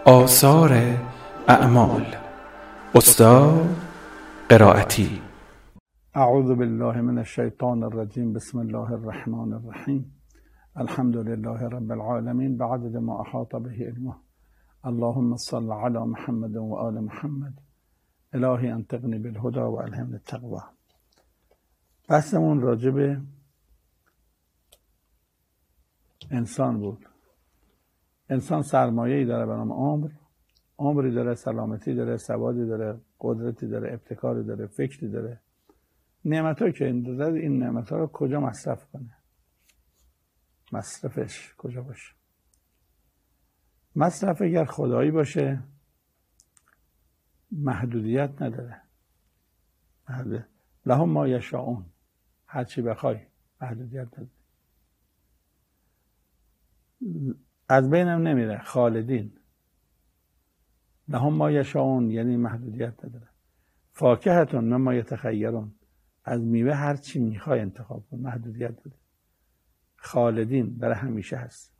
آثار اعمال. استاد قرائتی. اعوذ بالله من الشیطان الرجیم. بسم الله الرحمن الرحیم. الحمد لله رب العالمین بعدد ما احاط به علمه. اللهم صل علی محمد و آل محمد. الهی انطقنی بالهدى و الهمنی التقوی. بحثمون راجع به انسان بود. انسان سرمایه‌ای داره به نام عمری داره، سلامتی داره، سوادی داره، قدرتی داره، ابتکاری داره، فکری داره. نعمتایی که این نعمت‌ها رو کجا مصرف کنه؟ مصرفش کجا باشه؟ مصرف اگر خدایی باشه محدودیت نداره. لهم ما یشاءون، هر چی بخوای، محدودیت نداره. از بینم نمیره. خالدین، لهم ما یشاءون یعنی محدودیت نداره. فاکهتون مما یتخیرون، از میوه هر چی میخوای انتخاب کن، محدودیت نداره. خالدین برای همیشه هست.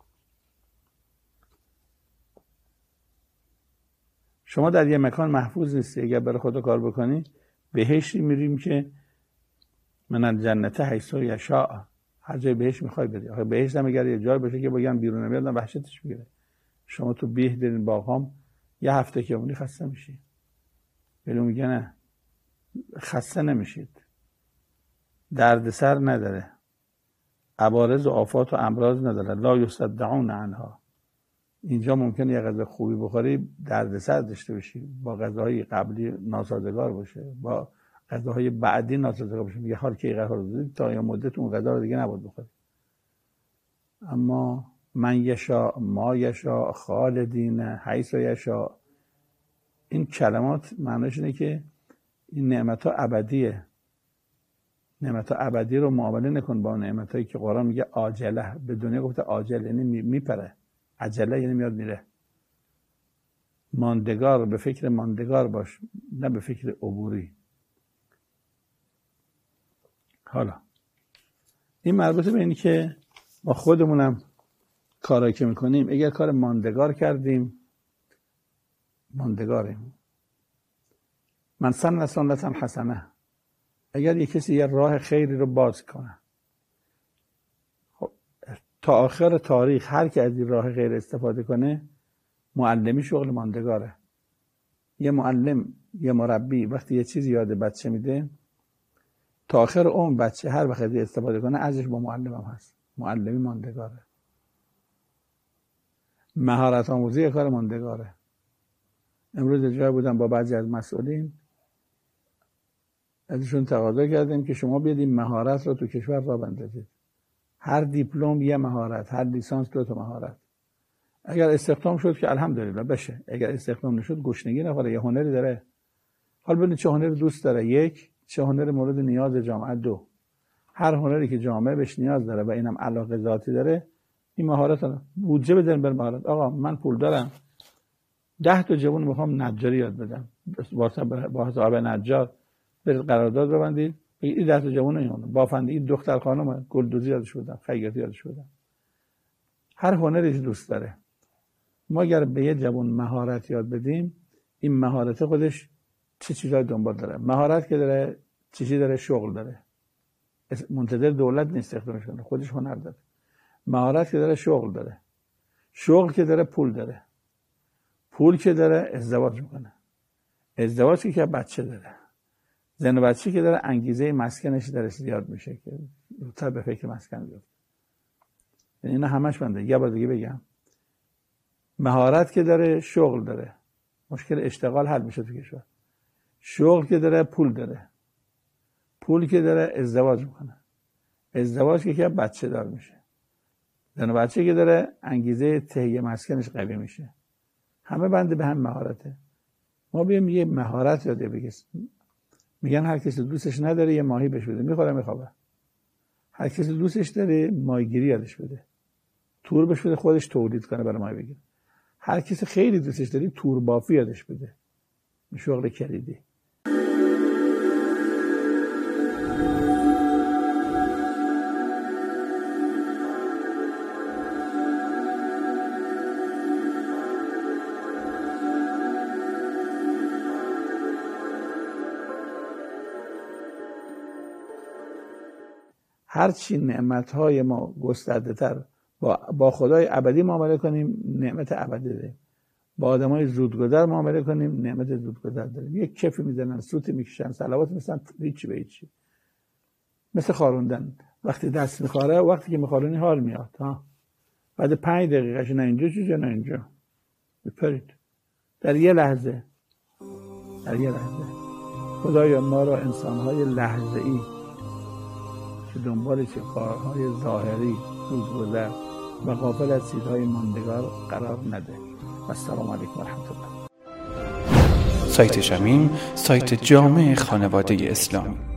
شما در یه مکان محفوظ نیستی. اگر برای خدا کار بکنی بهشتی میریم که من الجنت حیث یشاء، هر جای بهشت میخوای بری. آخه بهشت هم اگر یه جای باشه که بگن بیرون نمیاد وحشتش میگیره. شما تو بیه دارین باغام یه هفته که اونی خسته میشی. ولی میگه نه، خسته نمیشید، دردسر نداره، عوارض و آفات و امراض نداره. لا یصدعون عنها. اینجا ممکنه یه غذا خوبی بخوری دردسر داشته باشی، با غذاهای قبلی ناسازگار باشه، با غذاهای بعدی ناسازگار باشه. میگه حال که این غذا رو دادید تا یه مدت اون غذا رو دیگه نباید بخوری. اما من یشاء، ما یشاء، خالدین، حیث یشاء، این کلمات معنیش اینه که این نعمت ها ابدیه. نعمت ها ابدی رو معامله نکن با نعمت هایی که قرآن میگه عاجله. به دنیا گفته عاجل یعنی میپره، عجله یعنی میاد میره. ماندگار، به فکر ماندگار باش، نه به فکر عبوری. حالا این مربوط به اینی که با خودمونم کارایی که میکنیم، اگر کار ماندگار کردیم، ماندگاریم. من سن سنتا حسنه، اگر یک کسی یه راه خیری رو باز کنه، خب تا آخر تاریخ هر کی از این راه خیر استفاده کنه، معلمی شغل ماندگاره. یه معلم، یه مربی وقتی یه چیزی یاد بچه میده، تا آخر عمر بچه هر وقت استفاده کنه ازش با معلم هم هست. معلمی ماندگاره. مهارت آموزی کار ماندگاره. امروز جای بودم با بعضی از مسئولین، ازشون تقاضا کردیم که شما بیاد این مهارت رو تو کشور راه بندازید. هر دیپلم یه مهارت، هر لیسانس 2 تا مهارت. اگر استخدام شد که الحمدلله بشه، اگر استخدام نشد گشنگی نخوره. یه هنری داره، حال ببینید چه هنری دوست داره. 1، چه هنری مورد نیاز جامعه. 2، هر هنری که جامعه بهش نیاز داره و اینم علاقه ذاتی داره، این مهارت رو بودجه بدن بر مهارت. آقا من پول دارم، 10 تا جوان میخوام نجاری یاد بدم، با حساب نجار برید قرارداد ببندید، این 10 تا جوان اینا بافندگی، دختر خانم، گلدوزی یادش بدم، خیاطی یادش بدم. هر هنری دوست داره. ما اگر به یه جوان مهارت یاد بدیم، این مهارت خودش چه چیزای دنبال داره. مهارت که داره، چیزی داره، شغل داره، منتظر دولت نیست استخدامش کنه، خودش هنر داره. مهارت که داره، شغل داره. شغل که داره، پول داره. پول که داره، ازدواج میکنه. ازدواج که بچه داره. زن و بچه که داره، انگیزه مسکنش داره زیاد میشه که زودتر به فکر مسکن بیفته. یعنی اینا همش بنده. یه بار دیگه بگم، مهارت که داره، شغل داره، مشکل اشتغال حل میشه تو کشور. شغل که داره، پول داره. پول که داره، ازدواج میکنه. ازدواج که بچه دار میشه. زن و بچه که داره، انگیزه تهیه مسکنش قوی میشه. همه بنده به هم مهارته. ما بیایم یه مهارت یاد بگیریم. میگن هر کسی دوستش نداره یه ماهی بهش بده، میخوره میخوابه. هر کسی دوستش داره ماهیگیری یادش بده، تور بهش بده، خودش تولید کنه برای ماهی بگیره. هر کسی خیلی دوستش داره تور بافی یادش بده، شغل کلیدی. هرچی نعمتهای ما گسترده تر با خدای ابدی معامله کنیم نعمت ابدی داریم، با آدمای زودگذر معامله کنیم نعمت زودگذر داریم. یک کفی میزنن، سوتی میکشن، صلوات میسن، هیچی به هیچی، مثل خاروندن. وقتی دست میخواره، وقتی که میخارونی حال میاد ها، بعد 5 دقیقهش نه اینجا چیزه نه اینجا بپرید. در یه لحظه خدایا ما را انسانهای لحظه‌ای که دنبال چه کارهای ظاهری زودگذر و غافل از چیزهای ماندگار قرار نده. السلام علیکم و رحمت الله. سایت شمیم، سایت جامع خانواده اسلامی.